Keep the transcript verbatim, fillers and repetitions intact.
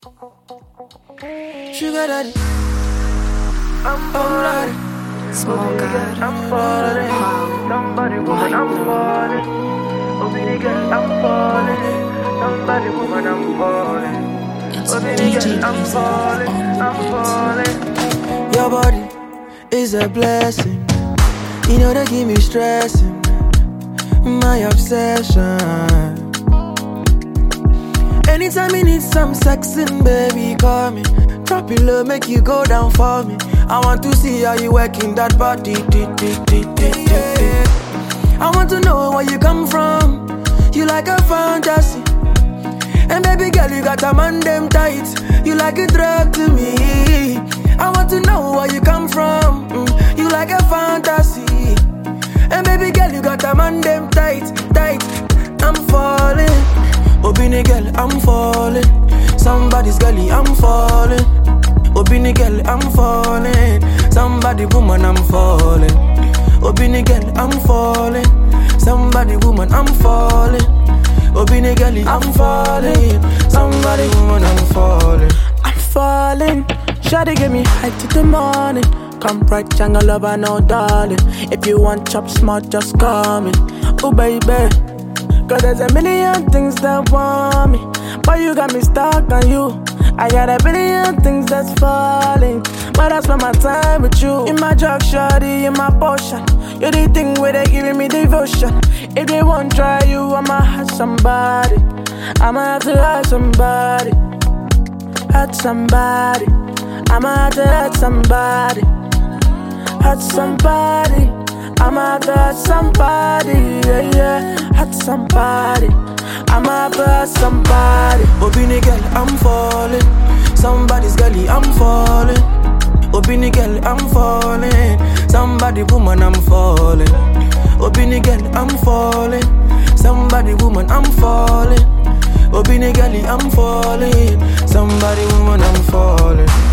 Sugar daddy, I'm falling. Small God, I'm falling. Somebody woman, I'm falling. Obini girl, I'm falling. Somebody woman, I'm falling. it's Obini D J girl, I'm Easy falling. on the I'm beat. falling. Your body is a blessing. You know they give me stressing. My obsession. Anytime you need some sexing, baby, call me. Drop it low, make you go down for me. I want to see how you working that body. Yeah. I want to know where you come from. You like a fantasy. And baby girl, you got a man them tight. You like a drug to me. I want to know where you come from. Mm. You like a fantasy. And baby girl, you got a man them tight, tight. I'm falling. Obini girl, I'm falling. Somebody's girlie, I'm falling. Obini girl, I'm falling. Somebody woman, I'm falling. Obini girl, I'm falling. Somebody woman, I'm falling. Obini girlie, I'm falling. Somebody woman, I'm falling. I'm falling. Shawty give me high to the morning. Come right, jungle lover, no darling. If you want chop smart, just call me. Oh baby. Cause there's a million things that want me, but you got me stuck on you. I got a billion things that's falling, but I spend my time with you. In my drug, shawty, in my potion. You're the thing where they giving me devotion. If they won't try you, I'ma hurt somebody. I'ma have to hurt somebody. Hurt somebody. I'ma have to hurt somebody. Hurt somebody. I'ma have to hurt somebody. Yeah, yeah. Hurt somebody. I'ma have to hurt somebody. Obini girl, I'm falling. Somebody's girlie, I'm falling. Obini girl, I'm falling. Somebody woman, I'm falling. Obini girl, I'm falling. Somebody woman, I'm falling. Obini girlie, I'm falling. Somebody woman, I'm falling.